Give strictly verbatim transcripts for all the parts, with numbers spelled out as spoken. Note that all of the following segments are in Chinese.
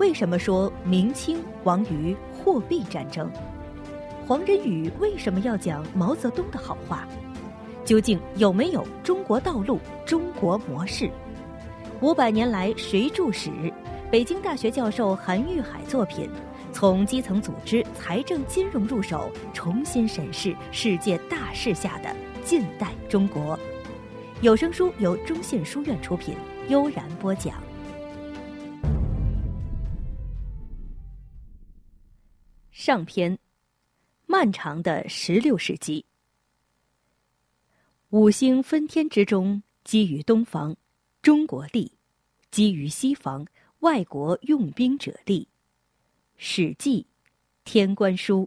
为什么说明清亡于货币战争？黄仁宇为什么要讲毛泽东的好话？究竟有没有中国道路、中国模式？五百年来谁注史？北京大学教授韩玉海作品，从基层组织、财政、金融入手，重新审视世界大势下的近代中国。有声书由中信书院出品，悠然播讲。上篇，漫长的十六世纪。五星分天之中，基于东方，中国立；基于西方，外国用兵者立。史记，天官书。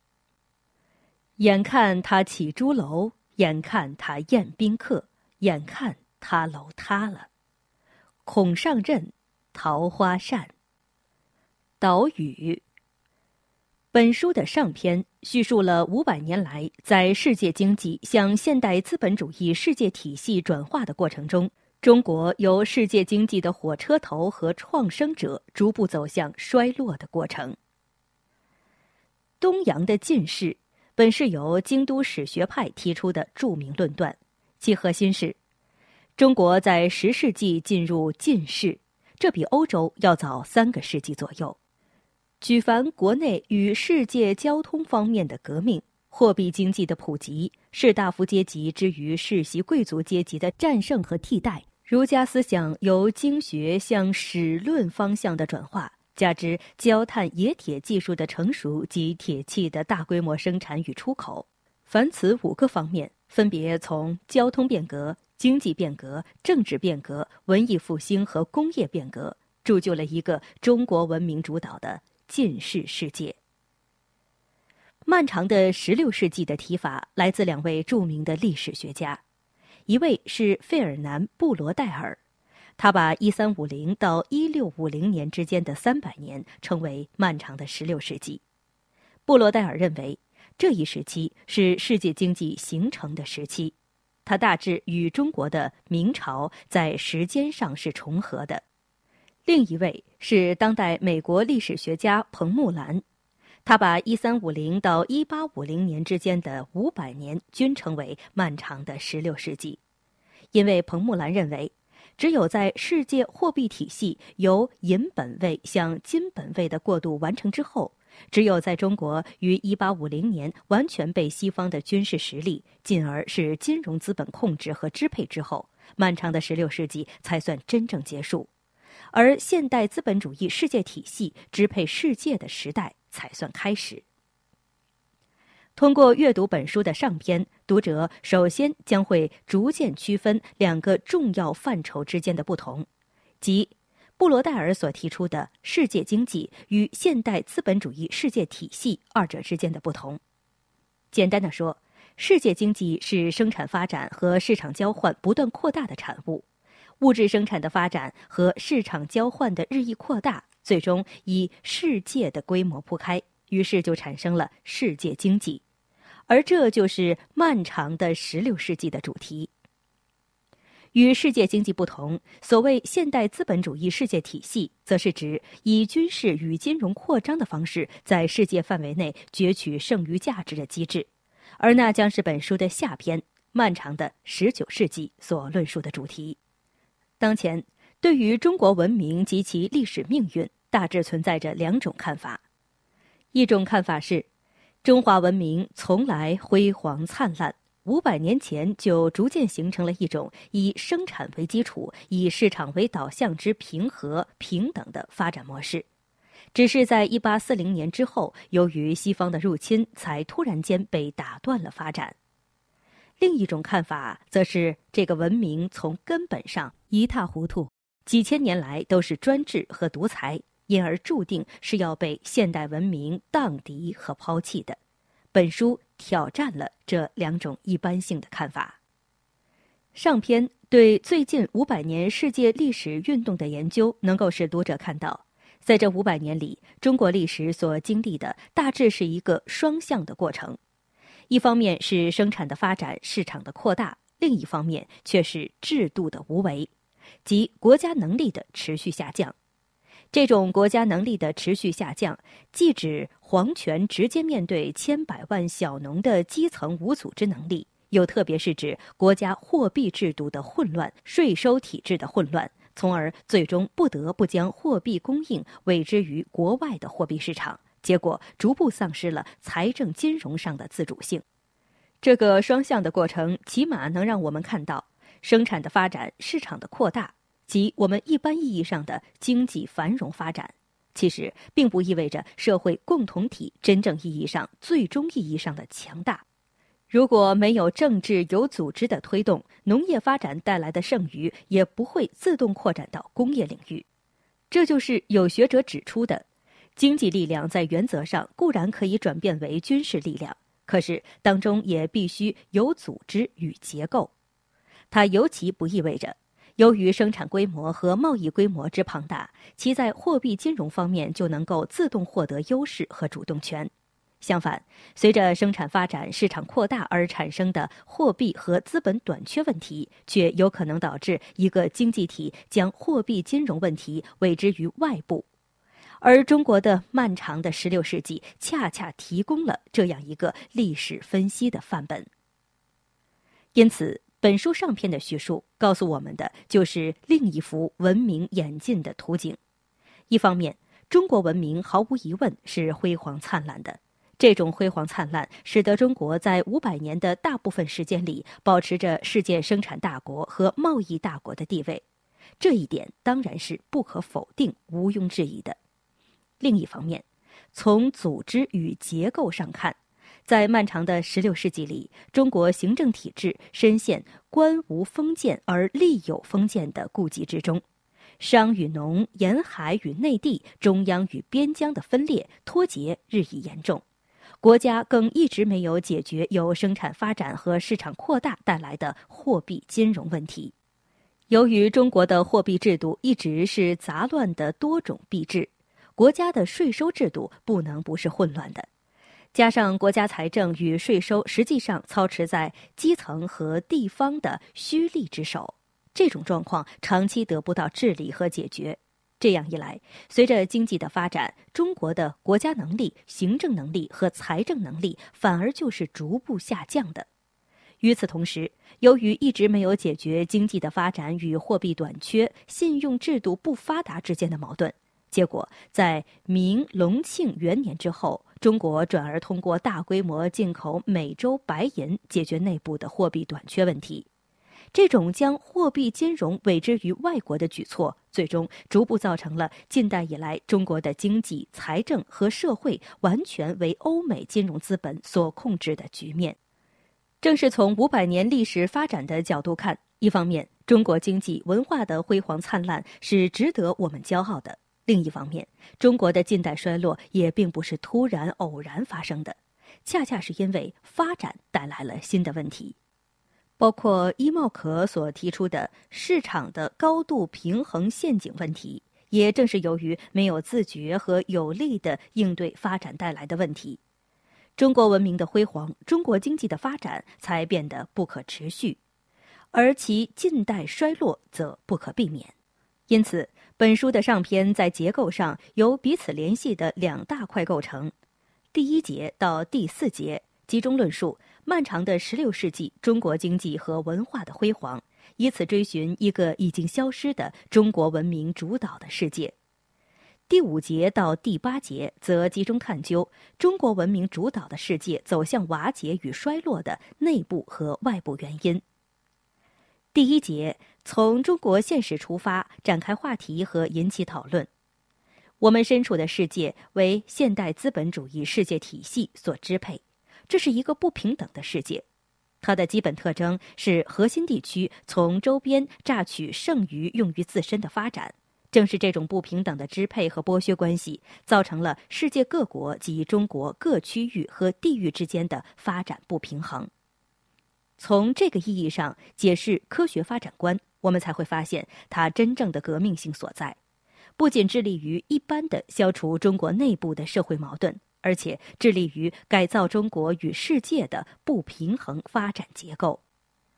眼看他起朱楼，眼看他宴宾客，眼看他楼塌了。孔上任，桃花扇。岛屿。本书的上篇叙述了五百年来在世界经济向现代资本主义世界体系转化的过程中，中国由世界经济的火车头和创生者逐步走向衰落的过程。东洋的进士本是由京都史学派提出的著名论断，其核心是中国在十世纪进入进士，这比欧洲要早三个世纪左右。举凡国内与世界交通方面的革命、货币经济的普及、士大夫阶级之于世袭贵族阶级的战胜和替代，儒家思想由经学向史论方向的转化，加之焦炭冶铁技术的成熟及铁器的大规模生产与出口，凡此五个方面，分别从交通变革、经济变革、政治变革、文艺复兴和工业变革，铸就了一个中国文明主导的进士世界。漫长的十六世纪的提法来自两位著名的历史学家，一位是费尔南·布罗代尔，他把一三五零到一六五零年之间的三百年称为漫长的十六世纪。布罗代尔认为，这一时期是世界经济形成的时期，它大致与中国的明朝在时间上是重合的。另一位是当代美国历史学家彭木兰，他把一三五零到一八五零年之间的五百年均称为漫长的十六世纪，因为彭木兰认为，只有在世界货币体系由银本位向金本位的过渡完成之后，只有在中国于一八五零年完全被西方的军事实力，进而是金融资本控制和支配之后，漫长的十六世纪才算真正结束，而现代资本主义世界体系支配世界的时代才算开始。通过阅读本书的上篇，读者首先将会逐渐区分两个重要范畴之间的不同，即布罗代尔所提出的世界经济与现代资本主义世界体系二者之间的不同。简单的说，世界经济是生产发展和市场交换不断扩大的产物，物质生产的发展和市场交换的日益扩大，最终以世界的规模铺开，于是就产生了世界经济。而这就是漫长的十六世纪的主题。与世界经济不同，所谓现代资本主义世界体系，则是指以军事与金融扩张的方式在世界范围内攫取剩余价值的机制，而那将是本书的下篇漫长的十九世纪所论述的主题。当前，对于中国文明及其历史命运，大致存在着两种看法。一种看法是，中华文明从来辉煌灿烂，五百年前就逐渐形成了一种以生产为基础、以市场为导向之平和平等的发展模式，只是在一八四零年之后，由于西方的入侵，才突然间被打断了发展。另一种看法则是，这个文明从根本上一塌糊涂，几千年来都是专制和独裁，因而注定是要被现代文明荡涤和抛弃的。本书挑战了这两种一般性的看法。上篇对最近五百年世界历史运动的研究，能够使读者看到，在这五百年里，中国历史所经历的大致是一个双向的过程。一方面是生产的发展、市场的扩大，另一方面却是制度的无为，即国家能力的持续下降。 这种国家能力的持续下降，既指皇权直接面对千百万小农的基层无组织能力，又特别是指国家货币制度的混乱、税收体制的混乱，从而最终不得不将货币供应委之于国外的货币市场，结果逐步丧失了财政金融上的自主性。这个双向的过程，起码能让我们看到生产的发展、市场的扩大，即我们一般意义上的经济繁荣发展，其实并不意味着社会共同体真正意义上、最终意义上的强大。如果没有政治有组织的推动，农业发展带来的剩余也不会自动扩展到工业领域。这就是有学者指出的，经济力量在原则上固然可以转变为军事力量，可是当中也必须有组织与结构。它尤其不意味着由于生产规模和贸易规模之庞大，其在货币金融方面就能够自动获得优势和主动权。相反，随着生产发展、市场扩大而产生的货币和资本短缺问题，却有可能导致一个经济体将货币金融问题委之于外部。而中国的漫长的十六世纪恰恰提供了这样一个历史分析的范本。因此，本书上篇的叙述告诉我们的就是另一幅文明演进的图景。一方面，中国文明毫无疑问是辉煌灿烂的，这种辉煌灿烂使得中国在五百年的大部分时间里保持着世界生产大国和贸易大国的地位，这一点当然是不可否定、毋庸置疑的。另一方面，从组织与结构上看，在漫长的十六世纪里，中国行政体制深陷官无封建而吏有封建的痼疾之中，商与农、沿海与内地、中央与边疆的分裂脱节日益严重。国家更一直没有解决由生产发展和市场扩大带来的货币金融问题。由于中国的货币制度一直是杂乱的多种币制，国家的税收制度不能不是混乱的。加上国家财政与税收实际上操持在基层和地方的虚吏之手，这种状况长期得不到治理和解决。这样一来，随着经济的发展，中国的国家能力、行政能力和财政能力反而就是逐步下降的。与此同时，由于一直没有解决经济的发展与货币短缺、信用制度不发达之间的矛盾，结果在明隆庆元年之后，中国转而通过大规模进口美洲白银解决内部的货币短缺问题。这种将货币金融委之于外国的举措，最终逐步造成了近代以来中国的经济、财政和社会完全为欧美金融资本所控制的局面。正是从五百年历史发展的角度看，一方面，中国经济文化的辉煌灿烂是值得我们骄傲的；另一方面，中国的近代衰落也并不是突然偶然发生的，恰恰是因为发展带来了新的问题。包括伊茂可所提出的市场的高度平衡陷阱问题，也正是由于没有自觉和有力的应对发展带来的问题，中国文明的辉煌，中国经济的发展才变得不可持续，而其近代衰落则不可避免。因此，本书的上篇在结构上由彼此联系的两大块构成。第一节到第四节集中论述漫长的十六世纪中国经济和文化的辉煌，以此追寻一个已经消失的中国文明主导的世界。第五节到第八节则集中探究中国文明主导的世界走向瓦解与衰落的内部和外部原因。第一节从中国现实出发，展开话题和引起讨论。我们身处的世界为现代资本主义世界体系所支配，这是一个不平等的世界。它的基本特征是核心地区从周边榨取剩余用于自身的发展。正是这种不平等的支配和剥削关系，造成了世界各国及中国各区域和地域之间的发展不平衡。从这个意义上解释科学发展观，我们才会发现它真正的革命性所在，不仅致力于一般的消除中国内部的社会矛盾，而且致力于改造中国与世界的不平衡发展结构。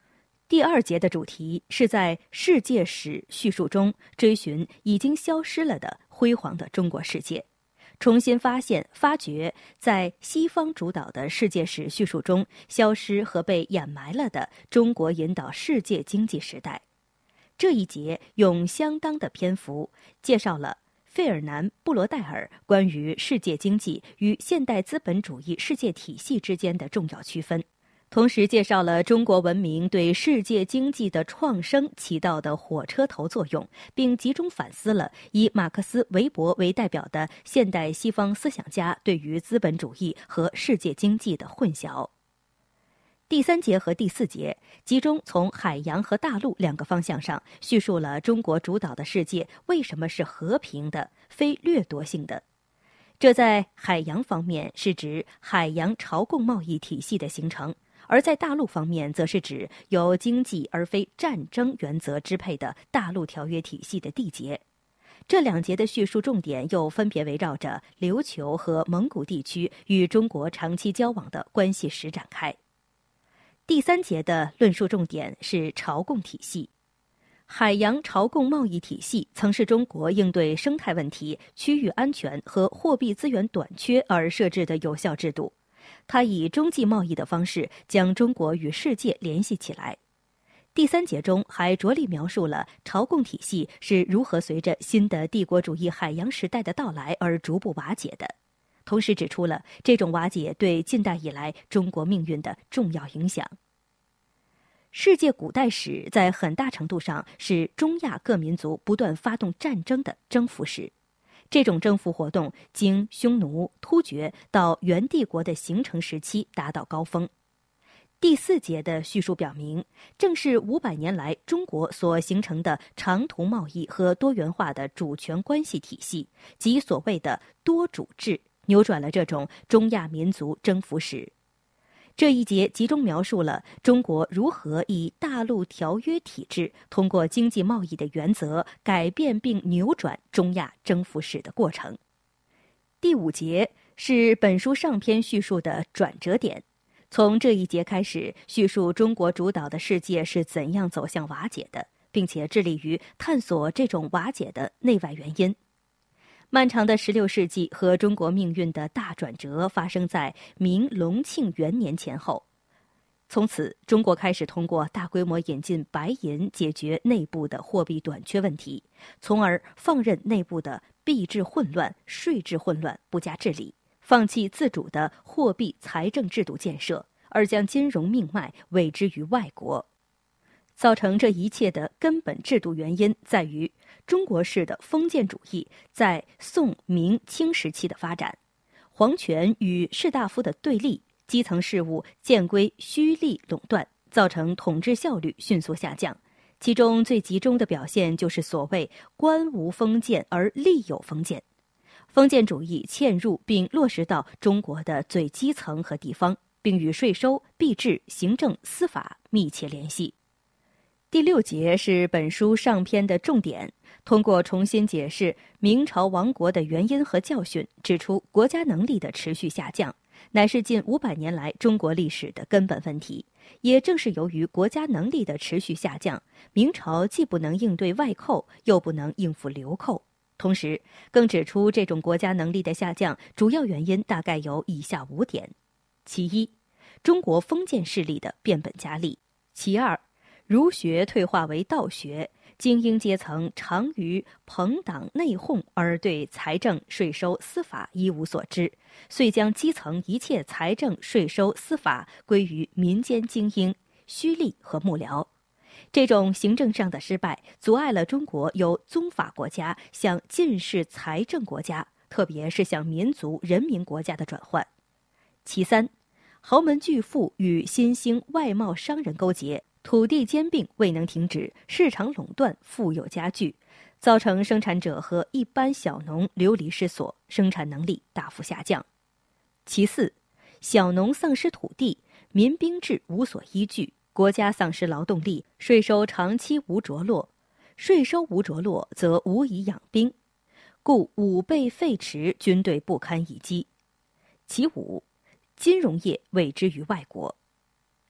第二节的主题是在世界史叙述中追寻已经消失了的辉煌的中国世界，重新发现、发掘在西方主导的世界史叙述中消失和被掩埋了的中国引导世界经济时代。这一节用相当的篇幅介绍了费尔南·布罗代尔关于世界经济与现代资本主义世界体系之间的重要区分，同时介绍了中国文明对世界经济的创生起到的火车头作用，并集中反思了以马克思、韦伯为代表的现代西方思想家对于资本主义和世界经济的混淆。第三节和第四节集中从海洋和大陆两个方向上叙述了中国主导的世界为什么是和平的、非掠夺性的。这在海洋方面是指海洋朝贡贸易体系的形成，而在大陆方面则是指由经济而非战争原则支配的大陆条约体系的缔结。这两节的叙述重点又分别围绕着琉球和蒙古地区与中国长期交往的关系史展开。第三节的论述重点是朝贡体系。海洋朝贡贸易体系曾是中国应对生态问题、区域安全和货币资源短缺而设置的有效制度。它以中继贸易的方式将中国与世界联系起来。第三节中还着力描述了朝贡体系是如何随着新的帝国主义海洋时代的到来而逐步瓦解的，同时指出了这种瓦解对近代以来中国命运的重要影响。世界古代史在很大程度上是中亚各民族不断发动战争的征服史。这种征服活动经匈奴、突厥到元帝国的形成时期达到高峰。第四节的叙述表明，正是五百年来中国所形成的长途贸易和多元化的主权关系体系，即所谓的多主制，扭转了这种中亚民族征服史。这一节集中描述了中国如何以大陆条约体制，通过经济贸易的原则，改变并扭转中亚征服史的过程。第五节是本书上篇叙述的转折点，从这一节开始，叙述中国主导的世界是怎样走向瓦解的，并且致力于探索这种瓦解的内外原因。漫长的十六世纪和中国命运的大转折发生在明隆庆元年前后。从此，中国开始通过大规模引进白银解决内部的货币短缺问题，从而放任内部的币制混乱、税制混乱不加治理，放弃自主的货币财政制度建设，而将金融命脉委之于外国。造成这一切的根本制度原因在于中国式的封建主义在宋、明、清时期的发展，皇权与士大夫的对立，基层事务渐归虚吏垄断，造成统治效率迅速下降。其中最集中的表现就是所谓官无封建而吏有封建，封建主义嵌入并落实到中国的最基层和地方，并与税收、币制、行政、司法密切联系。第六节是本书上篇的重点，通过重新解释明朝亡国的原因和教训，指出国家能力的持续下降乃是近五百年来中国历史的根本问题。也正是由于国家能力的持续下降，明朝既不能应对外寇，又不能应付流寇。同时，更指出这种国家能力的下降主要原因大概有以下五点：其一，中国封建势力的变本加厉；其二，儒学退化为道学，精英阶层常于朋党内讧而对财政、税收、司法一无所知，遂将基层一切财政、税收、司法归于民间精英、虚吏和幕僚。这种行政上的失败，阻碍了中国由宗法国家向进士财政国家，特别是向民族人民国家的转换。其三，豪门巨富与新兴外贸商人勾结，土地兼并未能停止，市场垄断富有加剧，造成生产者和一般小农流离失所，生产能力大幅下降。其四，小农丧失土地，民兵制无所依据，国家丧失劳动力，税收长期无着落，税收无着落则无以养兵，故武备废弛，军队不堪一击。其五，金融业委之于外国。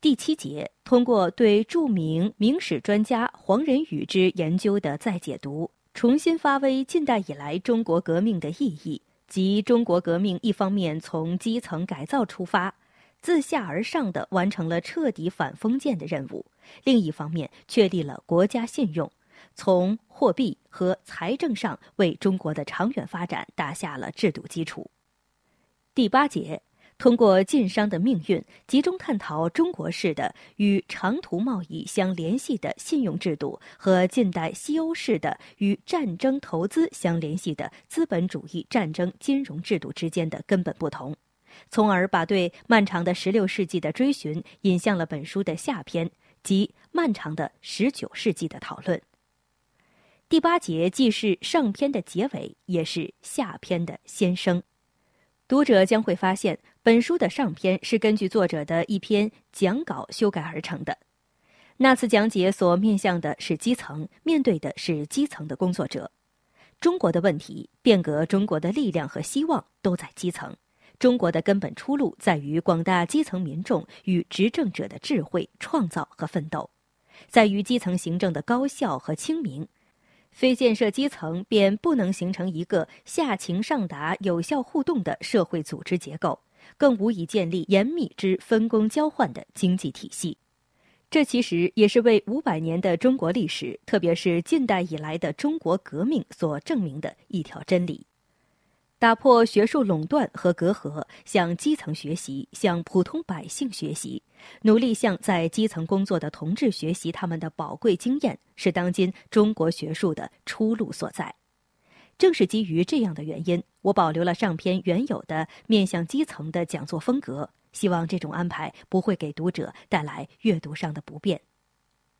第七节通过对著名明史专家黄仁宇之研究的再解读，重新发挥近代以来中国革命的意义，即中国革命一方面从基层改造出发，自下而上地完成了彻底反封建的任务，另一方面确立了国家信用，从货币和财政上为中国的长远发展打下了制度基础。第八节通过晋商的命运，集中探讨中国式的与长途贸易相联系的信用制度和近代西欧式的与战争投资相联系的资本主义战争金融制度之间的根本不同，从而把对漫长的十六世纪的追寻引向了本书的下篇，即漫长的十九世纪的讨论。第八节既是上篇的结尾，也是下篇的先声。读者将会发现，本书的上篇是根据作者的一篇讲稿修改而成的。那次讲解所面向的是基层，面对的是基层的工作者。中国的问题，变革中国的力量和希望都在基层。中国的根本出路在于广大基层民众与执政者的智慧、创造和奋斗，在于基层行政的高效和清明。非建设基层，便不能形成一个下情上达、有效互动的社会组织结构，更无以建立严密之分工交换的经济体系。这其实也是为五百年的中国历史，特别是近代以来的中国革命所证明的一条真理。打破学术垄断和隔阂，向基层学习，向普通百姓学习，努力向在基层工作的同志学习他们的宝贵经验，是当今中国学术的出路所在。正是基于这样的原因，我保留了上篇原有的面向基层的讲座风格，希望这种安排不会给读者带来阅读上的不便。